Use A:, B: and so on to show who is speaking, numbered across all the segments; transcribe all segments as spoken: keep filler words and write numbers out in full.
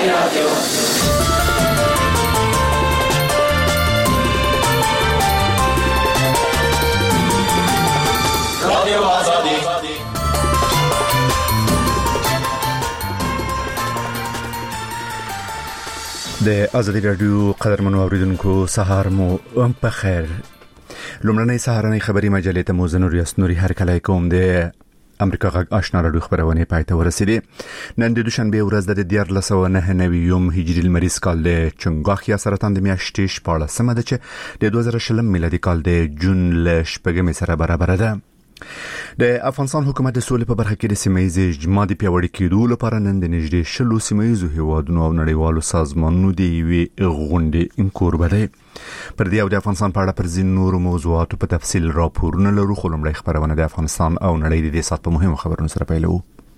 A: د ازادي رادیو قدرمنو اوریدونکو سهار مو په خیر. لومړنۍ سهارنۍ خبری مجلې ته مو زنور یاسنوري هر کله کوم د امریکا غږ آشنا رادیو خبرونه پای ته ورسېدې. نن د دوشنبه ورځ د دیارلس سوه نهه نوي هجري لمریز کال د چنګاخ یا سرطان د میاشتې شپاړلسمه ده چې د دوه زره شلم میلادي کال د جون ل شپږمې سره برابر ده. د افغانستان حکومت د سولې په برخه کې د سیمه‌ییز اجماع د پیاوړي کېدو لپاره نن د نږدې شلو سیمه‌ییزو هیوادونو او نړیوالو سازمانونو د یوې غونډې کوربه دی. پر دې او د افغانستان په اړه پر ځینو نورو موضوعاتو په تفصیل راپورونه لرو، خو لومړی خبرونه د افغانستان او نړۍ د دې سات په مهمو خبرونو سره پیلوو.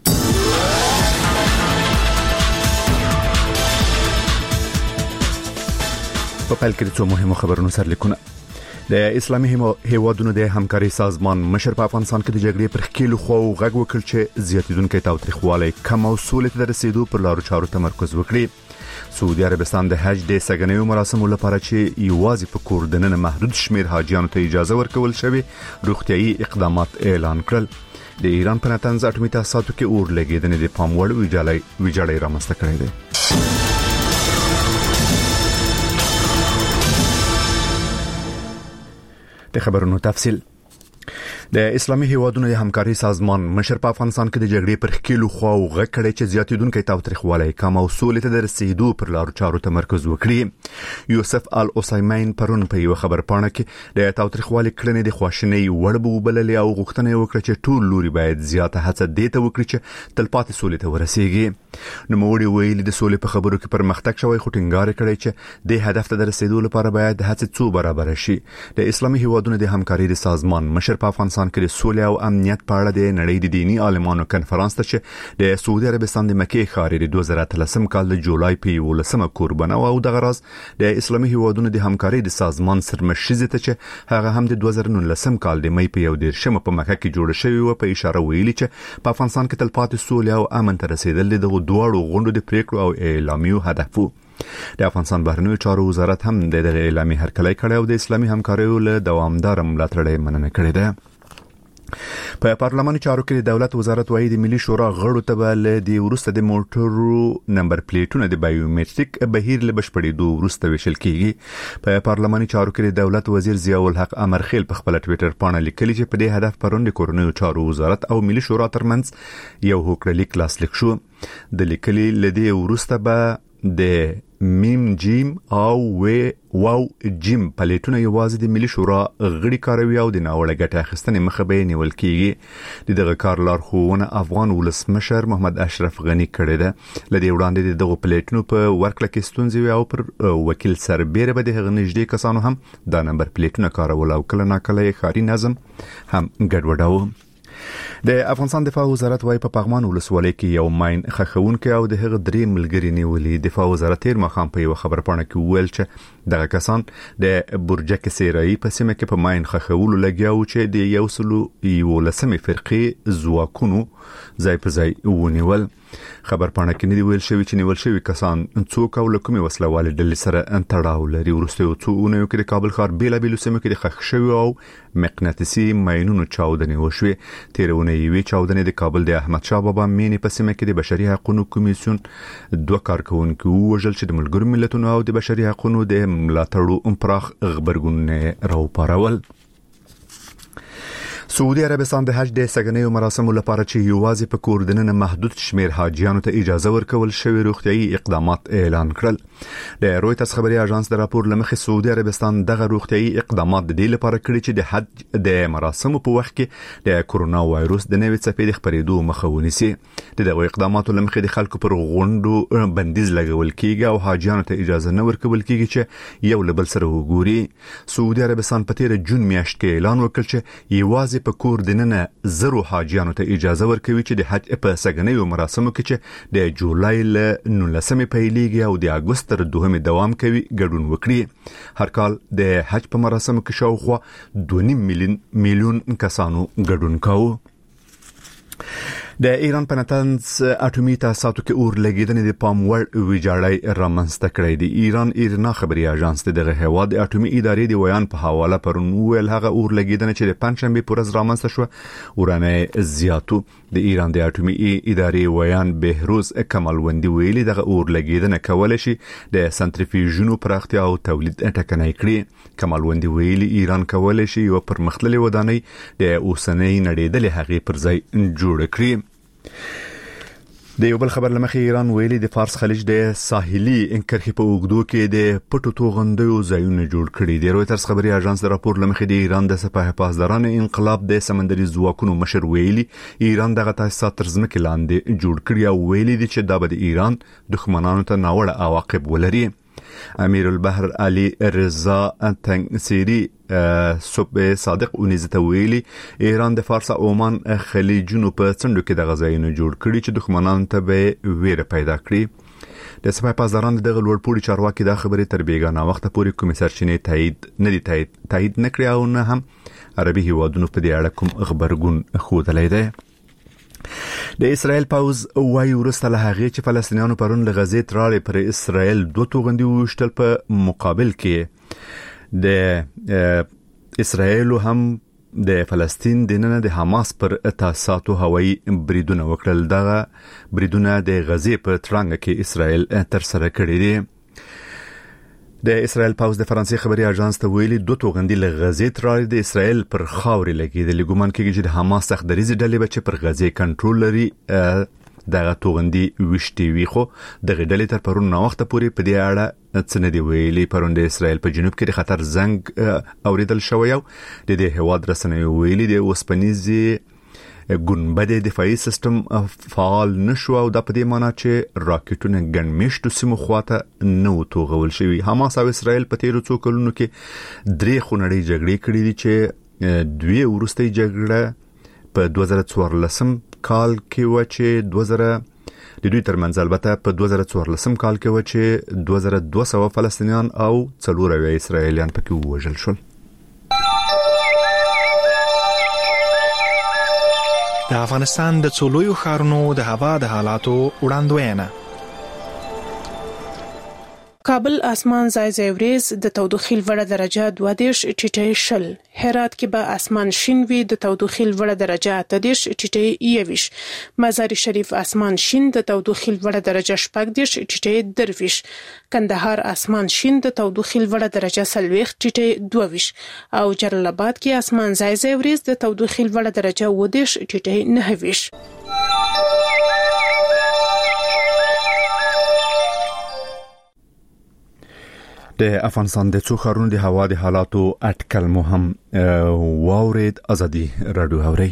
A: په پیل کې د څو مهمو خبرونو سرلیکونه. د اسلامي هیوادونو د همکاري سازمان مشر په افغانستان کې د جګړې پر خېلو خو غږ وکړ چې زیاتیدونکو تاوتریخوالی کم او سولې ته رسیدو پر لارو چارو تمرکز وکړي. سعودي عربستان د حج د سګنیو مراسمو لپاره چې یوازې په کور دننه محدود شمیر حاجیانو ته اجازه ورکول شوی روغتيایي اقدامات اعلان کړل. د ایران په نتنز اټومي تاسیساتو کې اور لګیدنې د پام وړ ویجاړی ویجاړی رامنځته کړی دی. د خبرونو تفصیل. د اسلامي هیوادونو د همکاري سازمان مشر په افغانستان کې د جګړې پر خېلو خو غږ کړی چې زیاتیدونکو تاوتریخوالی کم او سولې ته رسیدو پر لارو چارو تمرکز وکړي. یوسف ال اوسایمین پرون په یو خبر پاڼه کې د تاوتریخوالی کړنې د خواشنۍ وړ بوبللې او غوښتنه وکړه چې ټول لوري باید زیاته هڅه دې ته وکړي چې تلپاتې سولې ته ورسیږي. نو موږ ویلي د سولې په خبرو کې پرمختګ شوی، خو ټینګار کړی چې د هدف ته رسیدو لپاره باید هڅې څو برابر شي. د اسلامي هیوادونو د همکاري سازمان مشر په افغانستان کې د سولې او امنیت په اړه د نړۍ د دینی عالمانو کنفرانس ته چې د سعودي عربستان د مکې ښار د دوه زره اتلسم کال د جولای په یولسمه قربانه او د غرض د اسلامي هیوادونو د همکاري د سازمان سرمشيزه ته چې هغه هم د دوه زره نولسم کال د مې په یو دیرشمه په مکه کې جوړ شوی و په اشاره ویلي چې په افغانستان کې تلپاتې سولې او امن ته رسیدل د دوه غونډو د پریکړو او اعلامیو هدف وو. د افغانستان بهرنیو چارو وزارت هم د دغه اعلامي هرکلی کړی او د اسلامي همکاریو له دوامدار ملاتړ مننه کړې ده. په پارلماني چارو کې د دولت وزارت وايي د ملي شورا غړو ته به د ورسته د موټرو نمبر پلیټونو د بایومټریک بهیر له بشپړېدو ورسته وشل کیږي. په پارلماني چارو کې د دولت وزیر ضیاء الحق امرخیل په خپل ټوئیټر باندې لیکلي چې په دې هدف پرون د کورنیو چارو وزارت او ملي شورا ترمنځ یو هوکړه لیک لاسلیک شو. د لیکلي لدی ورسته به د میم جیم او و واو جیم پلیټونه یوازې د ملي شورا غړي کاروي او د ناوړه ګټه اخیستنې مخه به نیول کیږي. د دغه کار لارښوونه افغان ولسمشر محمد اشرف غنی کړی ده. لدې وړاندې دغه پلیټونو په ورکړه کې ستونزې او پر وکیل سربېره به د هغه نږدې کسانو هم دا نمبر پلیټونه کارول او کله ناکله ښاري نظم هم ګډوډاوه. د افغانستان دفاع وزارت وايي په پغمان ولسوالۍ کې یو ماين خخونکو او د هغه درې ملګری نیولې. دفاع وزارت تیر مخام په یو خبر پاڼه کې ویل چې دغه کسان د برجک سیرای په سیمه کې په ماين خخولو لګیاو چې د یو سلو یو لسمې فرقې زواکونو ځای په ځای ونیول. خبر پاڼه کې نه ویل شوی چې نیول شوی کسان څوک او لکمي وسلواله ډلې سره تړاو لري. ورسته څو اونیو کې د کابل ښار بیل بیل سیمه کې د خخ شوی او مقناطیسي ماينونو چاودنې وشوي. تیرونه یوې چاودنې د کابل د احمد شاه بابا مینې په سیمه کې د بشري حقوقو کمیسیون دوه کارکونکو وژل چې د ملګرو ملتونو او د بشري حقوقو د ملاتړو پراخ خبرګون راوپارول. سعودي عربستان د حج د سګنیو مراسمو لپاره چې یوازې په کور دننه محدود شمیر حاجیانو ته اجازه ورکول شوی روغتيایي اقدامات اعلان کړل. د رويټرز خبري اژانس د راپور لمخې سعودي عربستان دغه روغتيایي اقدامات د دې لپاره کړی چې د حج د مراسمو په وخت کې د کورونا وایروس د نوې څپې د خپرېدو مخه ونیسي. دغه اقداماتو لمخې د خلکو پر غونډو بندیز لګول کیږي او حاجیانو ته اجازه نه ورکول کیږي چې یو لبل سره وګوري. سعودي عربستان په تیر جون میاشت کې اعلان وکړ چې یوازې په کور دننه زرو حاجیانو ته اجازه ورکوي چې د حج په سګنیو مراسمو کې چې د جولای ل نولسمې پیلېږي او د اګوست تر دوهمې دوام کوي ګډون وکړي. هر کال د حج په مراسمو کې شاوخوا دوه نیم میلیون میلیون کسانو ګډون کاوه. د ایران په نتنز اټومي تاسیساتو کې اور لګیدنې د پام وړ ویجاړی رامنځته کړې دي. ایران ایرنا خبري اژانس دغه هوا د اټومي ادارې د ویان په حواله پرون ویل هغه اور لګیدنې چې د پنځشنبه پر ورځ رامنځته شو ورانه زیاتو. د ایران د اټومي ادارې ویان بهروز کمالوندي ویلي دغه اور لګیدنې کول شي د سنتریفیوژونو پراختیا او تولید ټکنۍ کړي. کمالوندي ویلي ایران کول شي یو پرمختللې ودانۍ د اوسنۍ نړیدلې هغې پر ځای جوړ کړي. د یو بل خبر لمخې ایران ویلي د فارس خلیج د ساحلي انکرخي په اوګدو کې د پټو توغندیو ځایونه جوړ کړي دي. رويټرز خبري اژانس د راپور لمخې د ایران د سپاه پاسداران انقلاب د سمندري ځواکونو مشر ویلي ایران دغه تاسیسات تر ځمکې لاندې جوړ کړي او ویلي دي چې دا به د ایران دښمنانو ته ناوړه عواقب ولري. امیر البحر علي رضا تنگسيري صبح صادق اونیزته ویلي ایران د فارس او عمان خلیجونو په څنډو کې د غزاینو جوړ کړي چې دښمنانو ته به ویره پیدا کړي. د سپاه پاسداران دغه لوړپوړي چارواکي دا خبره تر بیګانه وخت پورې کوم سرچینې تایید نه دي تایید تایید نکړي او نه هم عربي هیوادونو په دې اړه کوم خبرګون خوده دی. د اسرائیل پاوز وايي ورسته له هغه چې فلسطینیانو پرون له غزې تراړې پر اسرائیل دوه توغندي وشتل په مقابل کې د اسرائیل هم د فلسطین د نن د حماس پر تاسیساتو هوایي بریدونه وکړل. دغه بریدونه د غزې په ترانګ کې اسرائیل تر سره کړی دي. د اسرائیل پاوز د فرانسې خبري اژانس ته ویلي دوه توغندي له غزې تراړې د اسرائیل پر خاورې لګیدل. ګومان کېږي چې د حماس سختدریزي ډلې بچ پر غزې کنټرول لري دغه توغندي وشتي وي خو دغه ډلې تر پرون نو وخت پورې په دې اړه څه نه دی ویلي. پرون د اسرائیل په جنوب کې د خطر زنګ اوریدل شوی او د دې هواد رسنیو ویلي د اوسپنیزي ګنبد دفاعي سیستم فعال نشو او د پدې معنی چې راکټونه ګنمشتو سیمو خواته نو توغول شوی. حماس او اسرائیل په تیرو څو کلونو کې درې خونړۍ جګړې کړې دي چې دوی ورستۍ جګړه په دوه زره څوارلسم کال کې و چې دوه زره د دوی ترمنځ البته په دوه زره څوارلسم کال کې و چې دوه زره دوه سوه فلسطینیان او څلور اویا اسرائیلیان پکې ووژل شول.
B: د افغانستان د څولویو ښارونو د هوا د حالاتو وړاندوینه.
C: کابل اسمان ځای ځای وریځ د تودوخې لوړه درجه دوه دېرش ټیټه شل. هرات کې به اسمان شین وي د تودوخې لوړه درجه اته دېرش ټیټه یویش. مزار شریف اسمان شین د تودوخې لوړه درجه شپږ دېرش ټیټه درویش. کندهار اسمان شین د تودوخې لوړه درجه سلويخ ټیټه دوه ویش او جلال آباد کې اسمان ځای ځای وریځ د تودوخې لوړه درجه اوه دېرش ټیټه نهه ویش.
A: د افغانستان د څو ښارونو د هوا د حالاتو اټکل مو هم واورید. ازادي رادیو اوري.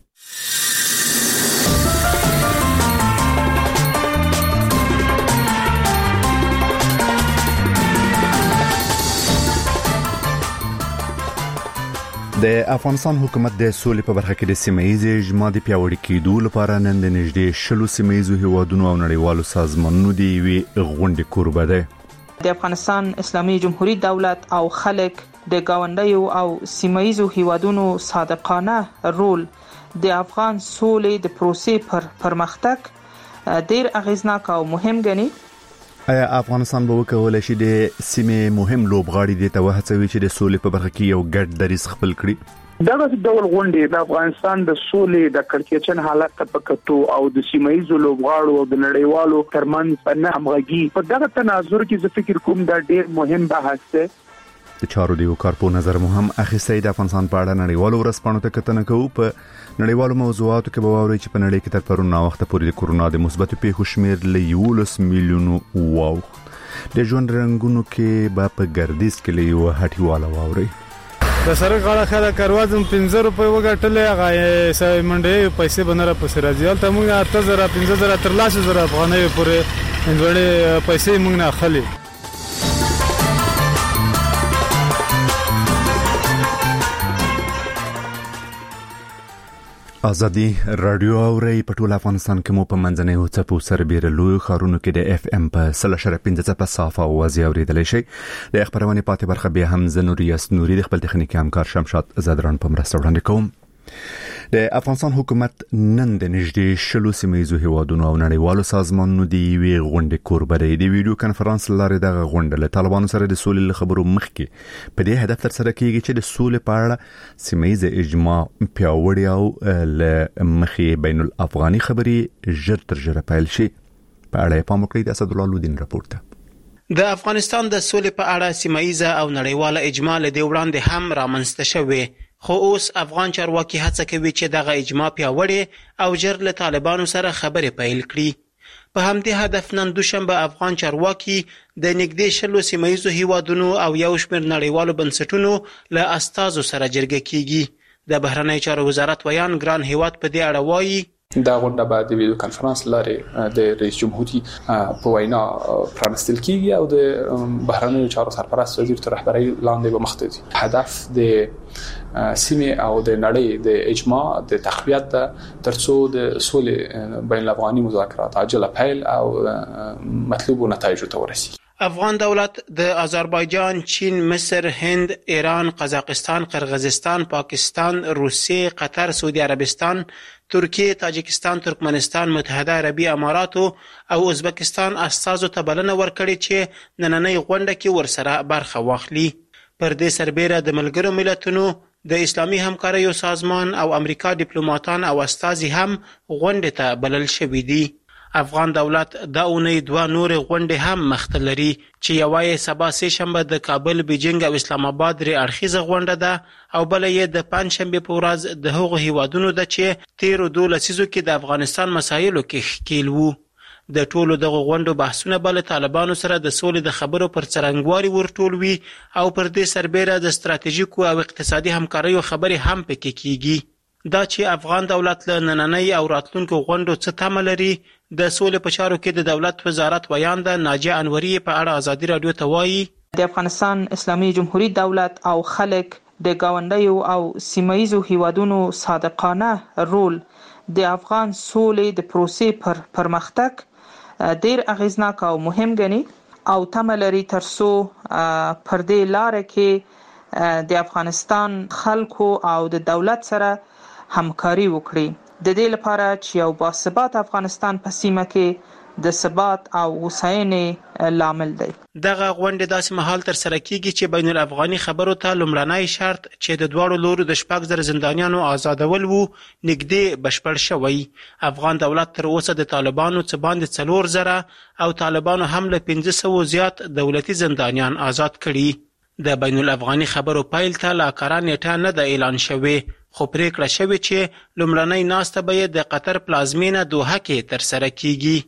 A: د افغانستان حکومت د سولې په برخه کې د سیمه‌ایزې اجماع د پیاوړي کېدو لپاره نن د نږدې شلو سیمه‌ایزو هیوادونو او نړیوالو سازمانونو د یوې غونډې کوربه دی.
D: د افغانستان اسلامي جمهوریت دولت او خلک د گاونډیو او سیمه‌ایزو هیوادونو صادقانه رول د افغان سولې د پروسې پر پرمختګ ډیر اغیزناک او مهم ګڼي.
A: آیا افغانستان به وکولای شي د سیمې مهم لوبغاړي د توهڅوي چې د سولې په برخه کې یو ګډ دریځ خپل کړي؟
E: دغه ډول غونډې د افغانستان د سولې د کړکېچن حالت په کتو او د سیمه‌ایزو لوبغاړو او د نړیوالو ترمنځ نه همغږي په دغه تناظر کې زه فکر کوم دا ډیر مهم بحث دی.
A: د چارو دیو کارپو نظر مهم اخیسته د افغانستان په اړه نړیوالو ورسپانو ته کتنه کوي. په نړیوالو موضوعاتو کې به واوري چې په نړۍ کې تر پرون وخت پورې د کورونا د مثبتو پیښو شمیر له یولس میلیونو واو. د ژوند رنگونو کې به په ګردیز کې له یو هټیواله واوري.
F: د سره غاړه خاله کاروازم پنځه روپۍ وګټلې هغه سې منډې پیسې بنره په سراجیال ته موږ اته زره پنځه زره تر لاسه زره افغانۍ پورې انځړې پیسې موږ نه اخلي.
A: ازادي رادیو اوري په ټول افغانستان کې مو په منځنۍ او چپو سربېره لوی خارونو کې د اف ام په سلشره پنځه په صافه او وازي اوریدلای شي. د خبرونه پاتې برخه به هم زنوري اس نوري د خپل تخنیکی همکار شمشاد زدران په مرسته وړاندې کوم. د افغانستان حکومت نن د نږدې شلو سیمه‌ییزو هیوادونو او نړیوالو سازمانونو د یوې غونډې کوربه دی. د ویډیو کانفرنس لارې دغه غونډه له طالبانو سره د سولې له خبرو مخکې په دې هدف ترسره کیږي چې د سولې په اړه سیمه‌ییز اجماع پیاوړی او له مخې بین الافغاني خبرې ژر تر ژره پیل شي. په اړه پام وکړئ. د اسد الله لودین راپورته.
G: د افغانستان د سولې په اړه سیمه‌ییزه او نړیواله اجماع له دې وړاندې هم رامنځته شوې، خو اوس افغان چارواکي هڅه کوي چې دغه اجماع پیاوړې او ژر له طالبانو سره خبرې پیل کړي. په همدې هدف نن دوشنبه افغان چارواکي د نږدې شلو سیمه‌ییزو هیوادونو او یو شمېر نړیوالو بنسټونو له استازو سره جرګه کیږي. د بهرنی چارو وزارت ویان ګران هیواد په دې اړه وایي
H: دا غونډه به د ویډیو کانفرنس لارې د رئیس جمهوریت په وینا پرانستل کیږي او د بهرنی چارو سرپرست وزیر تر رهبرۍ لاندې به مخته ځي. هدف د سیمه او د نړۍ د اجماع د تقویت ده ترڅو د سولې بین الافغاني مذاکرات عاجله پیل او مطلوب نتایج ته ورسیږي.
G: افغان دولت د آذربایجان، چین، مصر، هند، ایران، قزاقستان، قرغیزستان، پاکستان، روسیه، قطر، سعودي عربستان، ترکیه، تاجکستان، ترکمنستان، متحده عربي امارات او ازبکستان استازو ته بلنه ورکړي چې نننۍ غونډه کې ورسره برخه واخلي. پر دې سربېره د ملګرو ملتونو، د اسلامي همکاریو سازمان او امریکا ډیپلوماټان او استازي هم غونډه ته بلل شوي دي. افغان دولت دا اونۍ دوه نورې غونډې هم مخته لري چې یوه یې سبا سه شنبه د کابل، بیجینګ او اسلام آباد درې اړخیزه غونډه ده او بله یې د پنجشنبې په ورځ د هغو هیوادونو ده چې تیرو دوه لسیزو کې د افغانستان مسایلو کې ښکیل وو. د ټولو دغه غونډو بحثونه به له طالبانو سره د سولې د خبرو پر څرنګوالي ورټول وي او پر دې سربېره د ستراتیژیکو او اقتصادي همکاریو خبرې هم پکې کیږي. دا چې افغان دولت له نننۍ او راتلونکو غونډو څه تمه لري، د سولې په چارو کې د دولت وزارت ویان ده ناجیه انوري په اړه ازادي رادیو ته وایي
D: د افغانستان اسلامي جمهوریت دولت او خلک د گاونډیو او سیمه‌ییزو هیوادونو صادقانه رول د افغان سولې د پروسې پر پرمختګ ډیر اغیزناک او مهم ګڼي او تمه لري ترڅو پر دې لار کې د افغانستان خلکو او د دولت سره همکاري وکړي د دې لپاره چې یو باثبات افغانستان په سیمه کې د ثبات او هوساینې لامل دی.
G: دغه غونډه داسې مهال تر سره کیږي چې بین الافغاني خبرو ته لومړنی شرط چې د دواړو لورو د شپږ زره زندانیانو آزادول وو نږدې بشپړ شوی. افغان دولت تر اوسه د طالبانو څخه باندې څلور زره او طالبانو هم له پنځه سوه زیات دولتي زندانیان آزاد کړي. د بین الافغاني خبرو پیل ته لا کاره نیټه نه ده اعلان شوی، خو پریکړه شوې چې لومړنۍ ناسته به د قطر پلازمینه دوحه کې تر سره کیږي.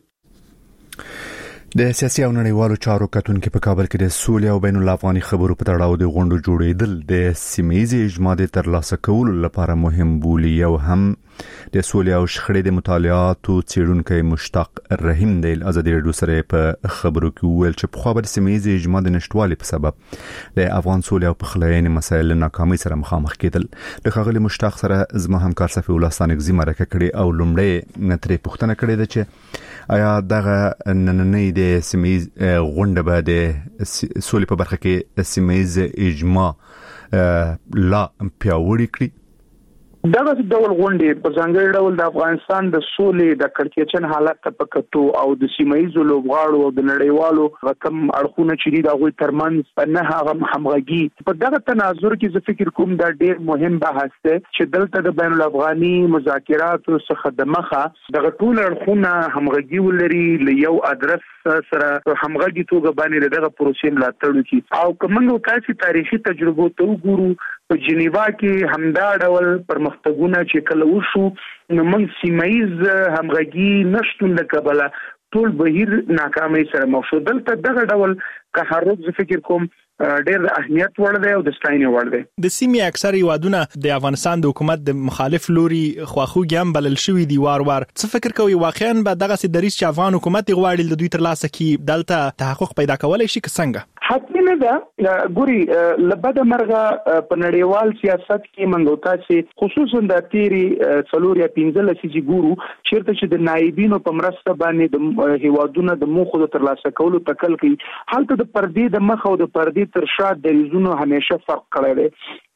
A: د سیاسي او نړیوالو چارو کتونکو په کابل کې د سولې او بین الافغاني خبرو په تړاو د غونډو جوړېدل د سیمه‌ییزې اجماع د ترلاسه کولو لپاره مهم بولي. او هم د سولې او شخړې د مطالعاتو څېړونکی مشتاق رحیم د ازادي رادیو سره په خبرو کې وویل چې په خو به د سیمه‌ییزې اجماع د نشټوالي په سبب د افغان سولې او پخلاینې مسایل ناکامۍ سره مخامخ کېدل. د ښاغلي مشتاق سره زما همکار صفي الله ستانکزي مرکه کړې او لومړی نترې پوښتنه کړې ده چې آیا دغه نننۍ د سیمه‌ییز غونډه به د سولې په برخه کې سیمه‌ییز اجماع لا پیاوړی کړي؟
E: دغه ډول غونډې په ځانګړي ډول د افغانستان د سولې د کړکېچن حالت ته پکتو او د سیمه‌ییزو لوبغاړو او د نړیوالو رقم اړخونه چې د هغوی ترمنځ نه هغه همغږي په دغه تناظر کې زه فکر کوم دا ډېر مهم بحث دی چې دلته د بین الافغاني مذاکراتو څخه د مخه دغه ټول اړخونه همغږي ولري له یو ادرس سره همغږي توګه باندې دغه پروسې ملاتړ وکړي. او کومه کاسي تاریخي تجربه ته وګورو په جنیوا کې همدا ډول پرمختګونه چې کله وشو نو موږ سیمه‌ییز همغږي نشټون د کبله ټول بهیر ناکامۍ سره مخ شو. دلته دغه ډول تحرک زه فکر کوم ډېر د اهمیت وړ دی او د ستاینې وړ دی.
B: د سیمې اکثر هیوادونه د افغانستان د حکومت د مخالف لوري خواخوږي هم بلل شوی دی وار وار. څه فکر کوي واقعا به دغه سي دریس چې افغان حکومت غواړي د دوی تر لاسه کې دلته تحقق پیدا کولای شي که څنګه؟
E: حتمی نه ده ګوري لبد مرغه په نړیوال سیاست کې منګوتا چې خصوصا د تیری څلور یا پنځه لسیزې ګورو چیرته چې د نایبینو په مرسته باندې د هیوادونو د موخو د ترلاسه کولو تکل کوي. حالت د پردې د مخ او د پردې تر شا د ریزونو همیشه فرق کړی دی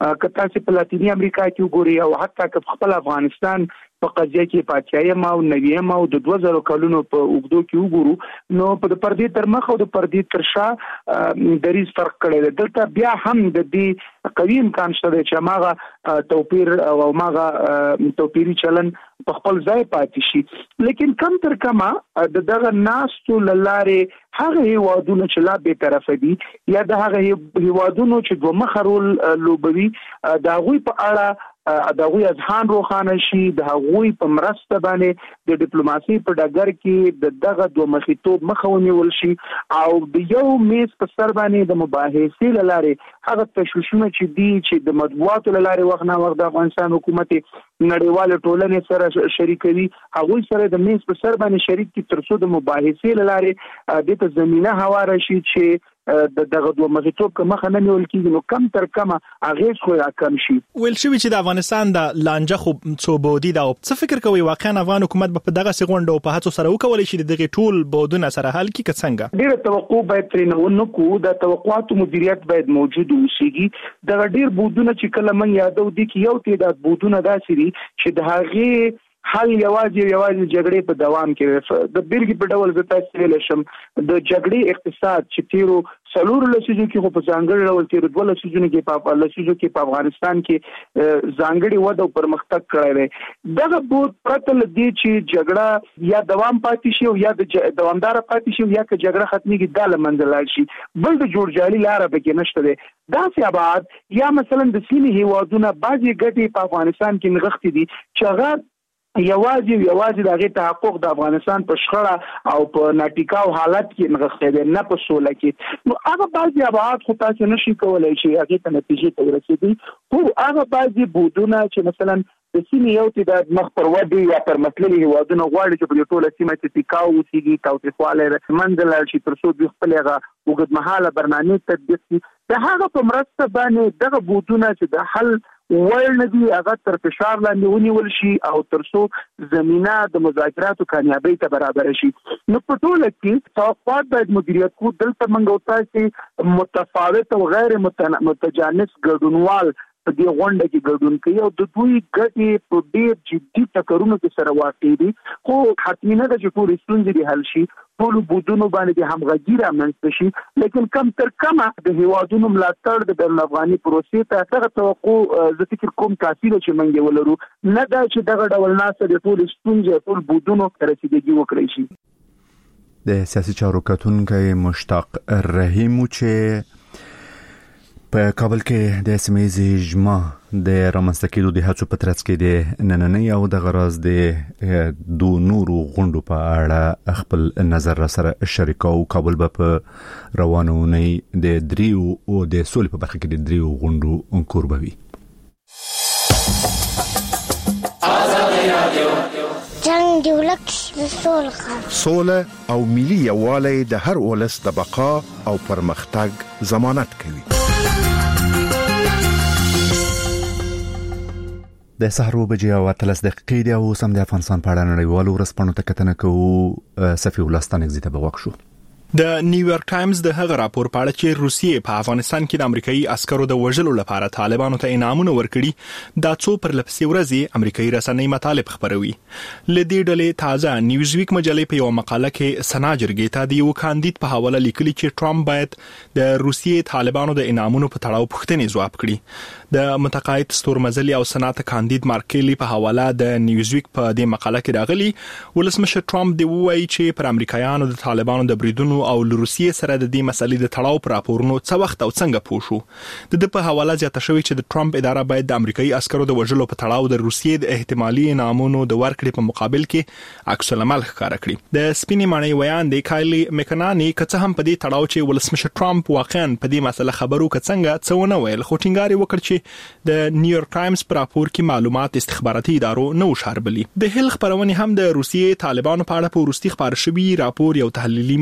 E: کته چې په لاتینی امریکا کې وګوري او حتی که خپل افغانستان په قضیه کې پاتیایم او نویم او د دوه زره کلونو په اوګدو کې وګورو نو په پردې تر مخ او د پردې تر شا دریز فرق کړی دی. دلته بیا هم د دې قوي امکان شته چې ماغه توپیر او ماغه توپیری چلن په خپل ځای پاتې شي. لیکن کم تر کما د دغه ناستو لاره هغه هیوادونو چې لا به طرف دي یا د هغه هیوادونو چې دوه مخرول لوبوي دا غوي په اړه دا غوي ځان روخانه شي د هغوی په مرسته باندې د ډیپلوماسي په ډګر کې د دغه دوه مخیتوب مخاوني ول شي او د یو میز په سر باندې د مباحثې لاره هغه تشویشونه چې دي چې د مطبوعاتو لاره وخت نه وخت د افغانستان حکومت نړیوال ټولنې سره شریکوي هغوی سره د میز په سر باندې شریک کی ترڅو د مباحثې لاره د ته زمينه هواره شي چې د دغه دوه مخیتوب که مخه نه نیول کیږي نو کم تر کمه اغیز خو را کم شي.
B: ویل شوی چې د افغانستان د لانجه خو څو بودی دا څه فکر کوي واقعا افغان حکومت په دغه سغونډو په هڅو سره وکولای شي دغه ټول بودونه سره حل کړي څنګه؟
E: ډیره توقع باید ترې نه ونکو د توقعاتو مدیریت باید موجود اوسېږي. د ډیر بودونه چې کله من یادو دي کې یو تعداد بودونه داسې دي چې د هغه حل یوازې یوازې جګړې په دوام کې د بیلګې په ډول زه تاسو ویل شم د جګړې اقتصاد چې تیرو څلور لسیزو کې خو په ځانګړي ډول تیرو دوه لسیزو کې په لسیزو کې په افغانستان کې ځانګړي وده او پرمختګ کړی دی. دغه بود پرته له دې چې جګړه یا دوام پاتې شي او یا د دوامدار پاتې شي یا که جګړه ختميږي د لمنځه لاړ شي بل د جوړجاړي لار به کې نشته دی. دا څه ابعاد یا مثلا د سیمې هیوادونه بعضي ګټې په افغانستان کې نغښتې دي چې هغه یوازې یوازې دغه تحقق د افغانستان په شخړه او په ناټیکاو حالت کې نغښتې ده نه په سوله کې. نو هغه بعضي ابعاد خو تاسو نشئ کولای چې هغه ته نتیجې ته ورسېږي. خو هغه بعضي بودونه چې مثلا د سیمې یو تعداد مخ پر ودی یا پر مطلبي هیوادونه غواړي چې په ټوله سیمه کې ټیکاو وسیږي تاوتریخواله منځل شي تر څو د خپل هغه وګړمحاله برنامه تطبیق شي. د هغه په مرسته باندې دغه بودونه چې د حل وړ نه دي هغه تر فشار لاندې ونیول شي او تر څو زمينه د مذاکراتو کامیابی ته برابر شي. نو په ټوله کې توقعات باید مدیریت کو دلته منګو تاسو متفاوت او غیر متجانس ګډونوال په دې غونډه کې ګډون کوي او د دوی ګټې په ډېر جدي ټکرونو کې سره واقع دي. خو حتمي نه ده چې ټول ستونزې دي حل شي ټول بودونو باندې د همغږي رامنځته شي. لیکن کم تر کمه د هیوادونو ملاتړ د بین الافغاني پروسې ته دغه توقع زه فکر کوم کافي ده چې موږ ولرو نه ده چې دغه ډول ناسه د ټول ستونزې ټول بودونو رسیدګي وکړي شي.
A: د سیاسي چارو کتونکي مشتاق رحیم چې په کابل کې د سیمایي اجماع د رامنځته کېدو د هڅو په ترڅ کې د نننۍ او د غراض د دوه نورو غونډو په اړه خپل نظر را سره شریکو. کابل به په روانونی د دریو او د سولې په برخه کې د دریو غونډو قربوي.
I: جنگ دی ولک د سولې
J: سوله او ملي یووالی د هر ولس د بقا او پرمختګ ضمانت کوي.
A: د سحر وبجې او اتلس دقیقې دی او سم د افغانستان په اړه نړیوالو ورسپانو ته کتنه کوو. صفی ولستان اگزیته به وښو
B: د نیویارک ټایمز د هغه راپور په اړه چې روسیې په افغانستان کې د امریکایي عسکرو د وژلو لپاره طالبانو ته انعامونه ورکړي دا څو پر لپسې ورځې امریکایي رسنۍ مطالب خبروي. لدې ډلې تازه نیوزویک مجلې په یو مقاله کې سنا جرګې ته د یو کاندید په حواله لیکلي چې ټرمپ باید د روسیې طالبانو د انعامونو په تړاو پوښتنې ځواب کړي. د متقاعد ستورمزلي او سنات کاندید مارکلی په حواله د نیوزویک په دې مقاله کې راغلي ولسمشر ټرمپ دی وایي چې پر امریکایانو د طالبانو د بریدونو او روسیې سره د دې مسلې د تړاو پر راپورونو څه وخت او څنګه پوښو. د دې په حواله زیاته شوی چې د ټرمپ اداره باید د امریکایي عسکرو د وژلو په تړاو د روسیې د احتمالي انعامونو د ورکړې په مقابل کې عکس العمل ښکاره کړي. د سپینې معنی ویان د کایلی مکنانی کڅه هم په دې تړاو چې ولسمشر ټرمپ واقعا په دې مسله خبرو کڅنګ څونه ویل خو ټینګار وکړ چې د نیویارک ټایمز پر راپور کې معلومات استخباراتي ادارو نو شاربلي. د هل خبرونه هم د روسیې طالبانو په اړه په روسي خبر شوی راپور یو تحلیلي مطلب لیکلی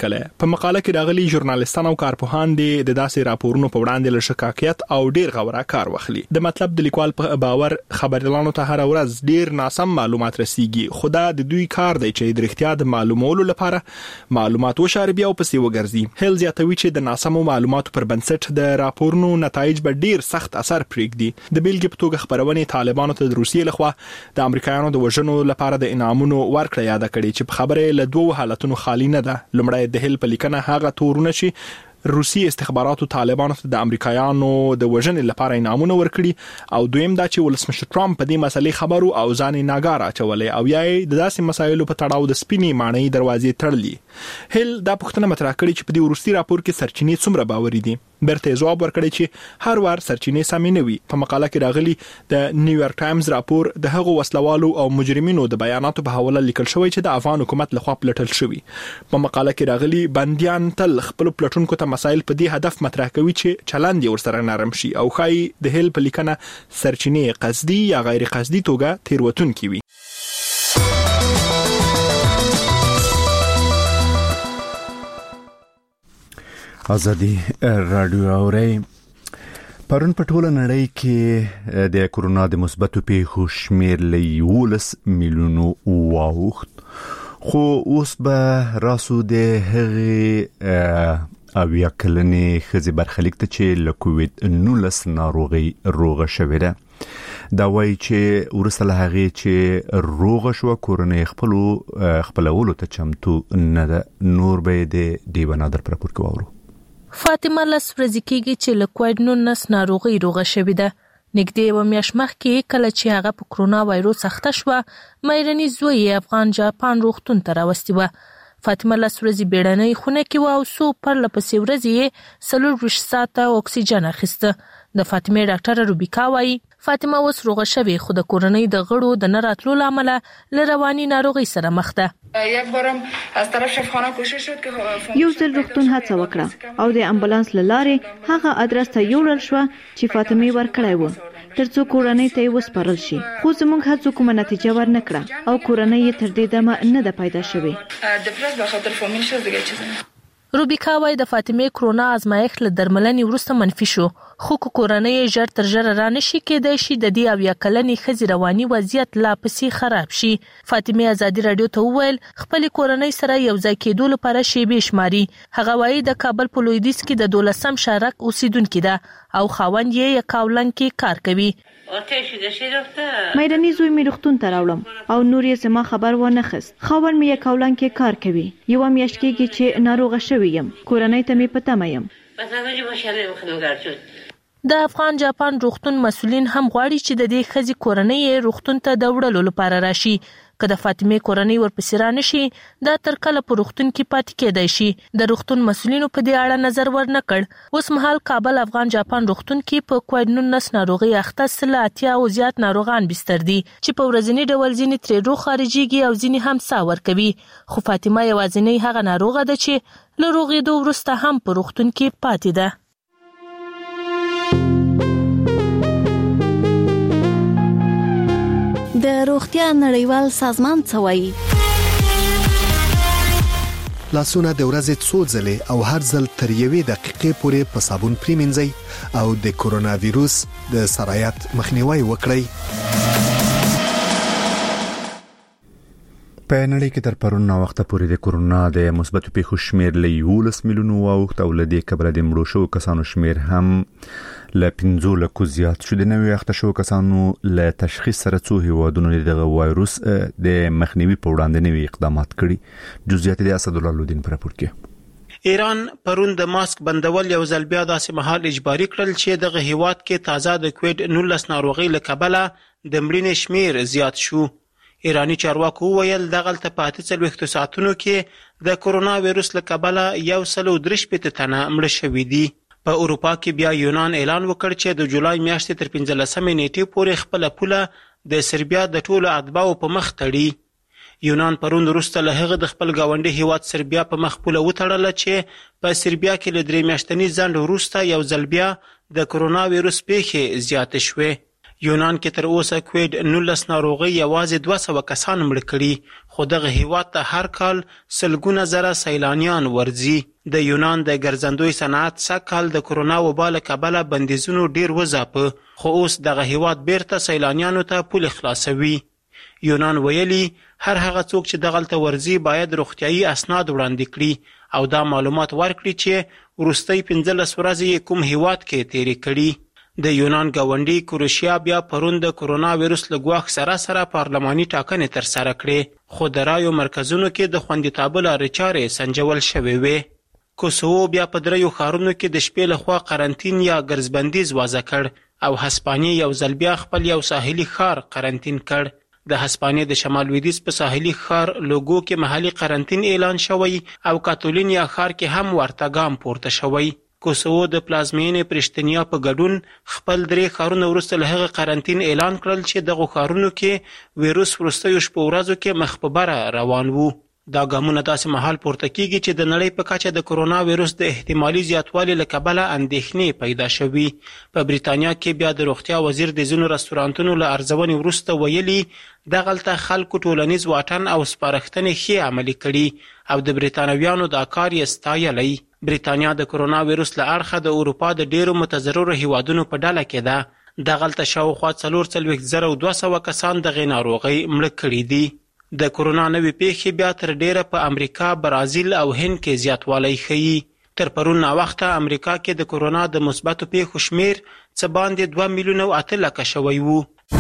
B: ورکړل. په مقاله کې راغلي ژورنالیستان او کارپوهان دي د داسې راپورونو په وړاندې له شکاکیت او ډیر غوړه کار واخلي. د مطلب د لیکوال په باور خبريالانو ته هر ورځ ډیر ناسم معلومات رسیږي، خو دا د دوی کار دی چې د اړتیا د معلومولو لپاره معلومات وشاربي او پسې وګرځي. هیل زیاتوي چې د ناسمو معلوماتو پر بنسټ د راپورونو نتایج به ډیر سخت اثر پرېږدي. د بیلګې په توګه خبرونه طالبانو ته د روسیې لخوا د امریکایانو د وژنو لپاره د انعامونو ورکړه یاد کړي چې په خبره له دوه حالتونو خالی نه ده. لومړی د هیل په لیکنه هغه تورونه چې روسي استخباراتو طالبانو ته د امریکایانو د وژنې لپاره انعامونه ورکړي، او دویم دا چې ولسمشر ټرمپ په دې مسلې خبرو او ځان ناګاره چولې او یې د داسې مسایلو په تړاو د سپینې ماڼۍ دروازې تړلې. هیل دا پوښتنه مطرح کړې چې په دې وروستي راپور کې سرچینې څومره باوري دي. برته جواب ورکړی چې هر وار سرچینې سمې نه وي. په مقاله کې راغلي د نیویارک ټایمز راپور د هغو وسلوالو او مجرمینو د بیاناتو په حواله لیکل شوی چې د افغان حکومت لخوا پلټل شوی. په مقاله کې راغلي بنديان تل خپل پلټونکو ته مسایل په دې هدف مطرح کوي چې چلند یې ورسره نرم شي او خای د هیل په لیکنه سرچینې قصدي یا غیر قصدي توګه تیروتونکي وي.
A: ازادي رادیو اوري پرون په ټوله نړۍ کې د کورونا د مثبتو پیښو شمیر له یولس میلیونو واوښت، خو اوس به راسو د هغې اویا کلنې ښځې برخلیک ته چې له کووید نولس ناروغي روغه شوې ده. دا وایي چې ورسته له هغې چې روغه شوه کورنۍ خپلو خپلولو ته چمتو نه ده. نور به د دې بنادر پر راپور کې واورو.
K: فاطمه لس ورځې کېږي چې له کووید نولس ناروغي روغه شوې ده. نږدې یوه میاشت مخکې کله چې هغه په کرونا وایروس اخته شوه، مېرمنې زوی یې افغان جاپان روغتون ته راوستې وه. فاطمه لس ورځې بیړنۍ خونه کې وه او څو پرله پسې ورځې یې څلورویشت ساعته اکسیجن اخیسته. د فاطمې ډاکټره روبیکا وایي فاطمه اوس روغه شوې، خو د کورنۍ د غړو د نه راتلو له امله له رواني ناروغۍ سره مخ ده.
L: یو ځل روغتون هڅه وکړه او د امبولانس له لارې هغه ادرس ته یوړل شوه چې فاطمه ورکړی و ترڅو کورنۍ ته یې وسپارل شي، خو زموږ هڅو کومه نتیجه ورنکړه او کورنۍ یې تر دې دمه نه ده پیدا شوې.
K: روبیکا وایي د فاطمه کرونا ازمایښت له درملنې وروسته منفي شو، خو کورنۍ ژر تر ژره را نشي کېدای شي د دې اویا کلنې ښځې رواني وضعیت لا پسې خراب شي. فاطمه ازادي رادیو ته وویل خپل کورنۍ سره یو ځای کېدو لپاره شیبې شماري. هغه وایي د کابل په لویدیځ کې د دولسم شارک اوسیدونکې ده او خاوند یې یکاولنګ کې کار کوي.
L: مېرمنې زوی مې روغتون ته راوړم او نور یې زما خبر ونه خست. خاوند مې یکاولنګ کې کار کوي. یوه میاشت کېږي چې ناروغه شوې یم. کورنۍ ته مې په تمه یم.
K: د افغان جاپان روغتون مسؤلین هم غواړي چې د دې ښځې کورنۍ روغتون ته د وړلو لپاره راشي. که د فاطمه کورنۍ ورپسې را نشي، دا تر کله په روغتون کې پاتې کېدای شي. د روغتون مسؤلینو په دې اړه نظر ورنکړ. اوس مهال کابل افغان جاپان روغتون کې په کووید نولس ناروغي اخته سل اتیا او زیات ناروغان بستر دي چې په ورځنی ډول ځینې ترې روغ خارجيږي او ځینې هم ساه ورکوي. خو فاطمه یوازینۍ هغه ناروغه ده چې له روغېدو وروسته هم په روغتون کې پاتې ده.
M: د روغتیا نړیوال سازمان څه وایي؟
N: لاسونه د ورځې څو ځلې او هر ځل تر یوې دقیقې پورې په صابون پریمنځئ او د کورونا ویروس د سرایت مخنیوي وکړئ.
A: په نړۍ کې تر پرون وخت پورې د کورونا د مثبتو پیښو شمیر له یولس میلیونو واوښت او له دې کبره د مړو شوو کسانو شمیر هم له پنځو لکو زیات شو. د نوې اخته شوو کسانو له تشخیص سره څو هیوادونو دغه وایروس د مخنیوي په وړاندې نوي اقدامات کړي. جزئیات د اسدالله لودین پر راپور کې.
G: ایران پرون د ماسک بندول یو ځل بیا داسې مهال اجباري کړل چې دغه هیواد کې تازه د کووید نولس ناروغي له کبله د مړینې شمیر زیات شو. ایرانی چارواکو ویل دغلته په اته څلوېښتو ساعتونو کې د کورونا وایروس له کبله یو سل او درې شپېته تنه مړه شوي دي. په اروپا کې بیا یونان اعلان وکړ چې د جولای میاشتې تر پنځلسمې نیټې پورې خپله پوله د سربیا د ټولو اتباعو په مخ تړي. یونان پرون وروسته له هغه د خپل ګاونډي هیواد سربیا په مخ پوله وتړله چې په سربیا کې له درې میاشتني ځنډ وروسته یو ځل بیا د کورونا وایروس پیښې زیاتې شوې. یونان کې تر اوسه کووډ نولس ناروغي یوازې دوه سوه کسان مړه کړي، خو دغه هیواد ته هر کال سلګونه زره سیلانیان ورځي. د یونان د ګرځندوی صنعت سږکال د کرونا وبا له کبله بندیزونو ډیر وځاپه، خو اوس دغه هیواد بیرته سیلانیانو ته پول خلاصوي. یونان ویلي هر هغه څوک چې دغلته ورځي باید روغتیايي اسناد وړاندې کړي او دا معلومات ورکړي چې وروستۍ پنځلس ورځې کوم هیواد کې تیرې کړي. د یونان ګاونډي کروشیا بیا پرون د کرونا ویروس له ګواښ سره سره پارلماني ټاکنې ترسره کړې، خو د رایو مرکزونو کې د خوندیتابه لارې چارې سنجول شوې وې. کوسوو بیا په دریو ښارونو کې د شپې لخوا قرنطین یا ګرځبندیز وضع کړ او هسپانیې یو ځل بیا خپل یو ساحلي ښار قرنطین کړ. د هسپانیې د شمال لویدیځ په ساحلي ښار لوګو کې محلي قرنطین اعلان شوی او کاتالونیا ښار کې هم ورته ګام پورته شوی. کوسوو د پلازمینې پرشتینیا په ګډون خپل درې ښارونه وروسته له هغه قرنطین اعلان کړل چې دغو ښارونو کې ویروس وروستیو شپو ورځو کې مخ په بره روان وو. دا ګامونه داسې مهال پورته کیږي چې د نړۍ په کچه د کرونا ویروس د احتمالي زیاتوالي له کبله اندېښنې پیدا شوي. په بریتانیا کې بیا د روغتیا وزیر د ځینو رستورانتونو له ارزونې وروسته ویلي دغلته خلکو ټولنیز واټن او سپارښتنې ښې عملي کړي او د بریتانویانو دا کار یې ستایلی. بریتانیا د کرونا ویروس له اړخه د اروپا د ډیرو متضررو هیوادونو په ډله کې ده. دغلته شاوخوا څلور څلوېښت زره او دوه سوه کسان دغې ناروغۍ مړه کړي دي. د کرونا نوې پیښې بیا تر ډیره په امریکا، برازیل او هند کې زیاتوالی ښیي. تر پرون ناوخته امریکا کې د کرونا د مثبتو پیښو شمیر څه باندې دوه میلیونه او اته لکه شوی وو.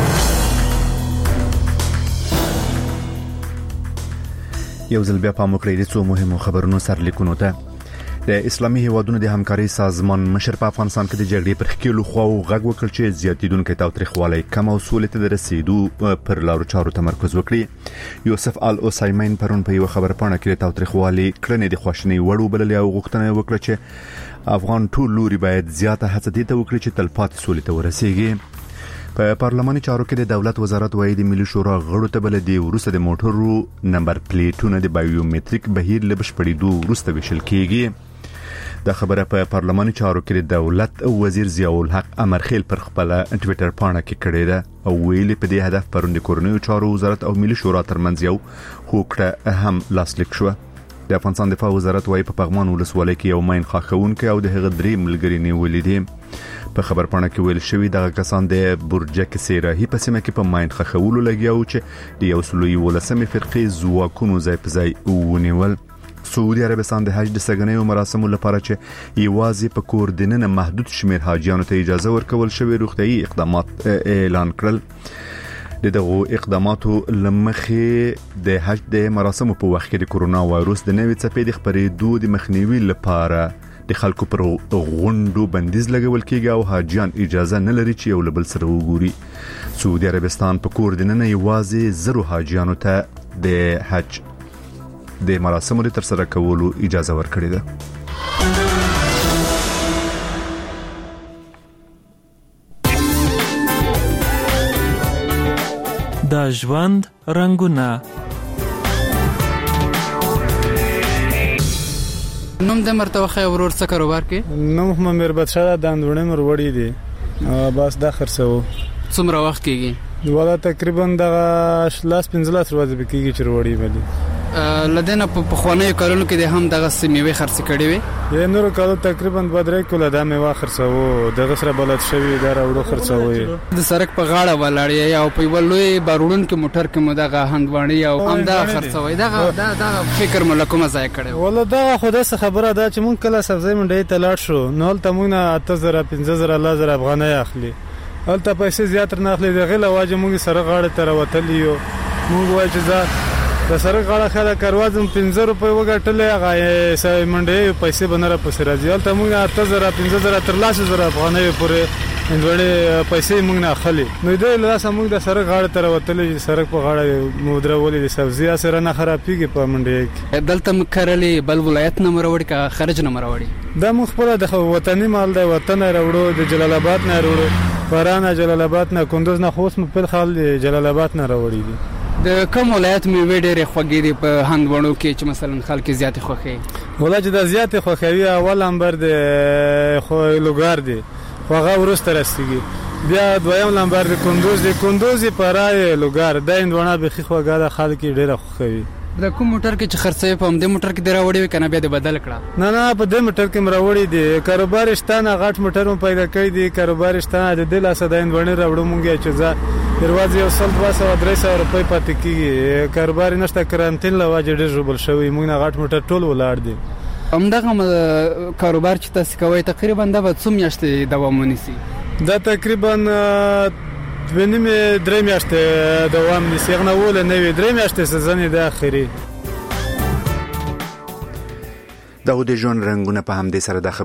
A: یو ځل بیا پام وکړئ د څو مهمو خبرونو سرلیکونو ته. د اسلامي هیوادونو د همکاري سازمان مشر په افغانستان کې د جګړې پر ښکېلو خواو غږ وکړ چې زیاتېدونکی تاوتریخوالی کم او سولې ته د رسېدو پر لارو چارو تمرکز وکړي. یوسف ال اوسایمین پرون په یوه خبرپاڼه کې د تاوتریخوالي کړنې د خواشینۍ وړ وبللې او غوښتنه وکړه چې افغان ټول لوري باید زیاته هڅه دې ته وکړي چې تلپاتې سولې ته ورسېږي. په پارلماني چارو کې د دولت وزارت وایي د ملي شورا غړو ته بل دی وروسته د موټرو نمبر پلیټونه د بایومټریک بهیر له بشپړېدو وروسته ویشل کېږي. دا خبره په پارلماني چارو کې د دولت وزیر ضیاء الحق امرخیل پر خپل ټوئیټر پاڼه کې کړې ده او ویلي په دې هدف پرون د کورنیو چارو وزارت او ملي شورا ترمنځ یو هوکړه هم لاسلیک شوه. د افغانستان دفاع وزارت وايي په پغمان ولسوالۍ کې یو ماین خاښونکی او د هغه درې ملګري نیولې دي. په خبرپاڼه کې ویل شوی دغه کسان د برجک سیراهي په سیمه کې په ماین خاښولو لګیا و چې د یو سل یولسمې فرقې ځواکونو ځای په ځای ونیول. سعودي عربستان د حج د سګنیو مراسمو لپاره چې یوازې په کور دننه محدود شمیر حاجیانو ته اجازه ورکول شوی روغتیايي اقدامات اعلان کړل. د دغو اقداماتو لمخې د حج د مراسمو په وخت کې د کرونا وایروس د نوې څپې د خپرېدو د مخنیوي لپاره د خلکو پر غونډو بندیز لګول کېږي او حاجیان اجازه نه لري چې یو له بل سره وګوري. سعودي عربستان په کور دننه یوازې زرو حاجیانو ته د حج د مراسمو د ترسره کولو اجازه ورکړې ده.
O: د ژوند رنگونه.
P: نوم د مرتوخه ورور څه کاروبار کې؟
F: نوم محمد مربت شاه د اندونه مر وړي دي بس د خرڅو.
P: څومره وخت کېږي؟
F: ولا تقریبا د لاس پنځلس ورځې به کېږي چې وړي بلی.
P: لدنه په خوانیو کارونو کې د هم دغه سیمې خرڅ کړي وي.
F: یې نور کالو تقریبا بدرې کوله د میوه خرڅو دغه سره بلد شوی دا راوړو خرڅوي.
P: د سړک په غاړه ولاړی او په ولوي بارونن کې موټر کې مو دغه هندواني او هم دا خرڅوي. دغه دا فکر ملکومه ځای کړي.
F: ولا دا خو د خبره ده چې مونږ کله سبزی منډي ته لاړ شو نو ته مونږ نه اته زره پنځه زره الله زره افغانۍ اخلي. هلته پیسې زیات نه اخلي. دغه لواجه مونږ سره غاړه تر وتلیو مونږ وای چې دا د سره غاړه خاله کاروازم پنځه روپۍ وګټلې هغه سای منډي پیسې بنره پسې راځي. هلته مونږ اته زره پنځه زره تر لاس زره افغانۍ پورې اندوړې پیسې مونږ نه اخلي. نو دې لاسه مونږ د سره غاړه تر وتلې سره په غاړه مودره ولې د سبزی سره نه خرابېږي په منډي کې.
P: دلته مکرلې بل ولایت نه مروړي کا خرج نه مروړي.
F: دا مونږ خپل د وطني مال د وطن راوړو د جلال آباد نه راوړو فرانه جلال آباد نه کندوز نه خوست مو په خال جلال آباد نه راوړي دي.
P: د کوم ولایت میوه ډېرې خوږې دي په هندوانو کې چې مثلا خلک زیات خوښي؟
F: ولایت د زیات خوښوي اول نمبر د خو لوګار دي خو هغه ورسته رسیږي بیا دویم نمبر د کندوز د کندوز پرای لوګار د اندونه به خخواګه د خلک ډیره خوخوي
P: د کوم موټر کې چې خرڅې په همدې موټر کې دراوړې کنه بیا د بدل کړه
F: نه نه په دې موټر کې مراوړې دي کاروبار شتانه غټ موټر هم پیدا کړی دي کاروبار شتانه د دل اسد اندونه راوړو مونږه چې ځا دروازه یو سل دوه سوه درې سوه روپۍ پاتې کیږي کاروبار نشته کرانتین لواجه ډیر جوړ شوی مونږ نه غټ موټر ټول ولاړ دي
P: همدغه کاروبار چې تاسو کوي تقریبا دا به څو میاشتې دوام ونیسي
F: دا تقریبا ونیمه درې میاشتې دوام نیسي غنه ول نه وي درې میاشتې سزن د اخري
A: دا د ژوند رنگونه په همدې سره د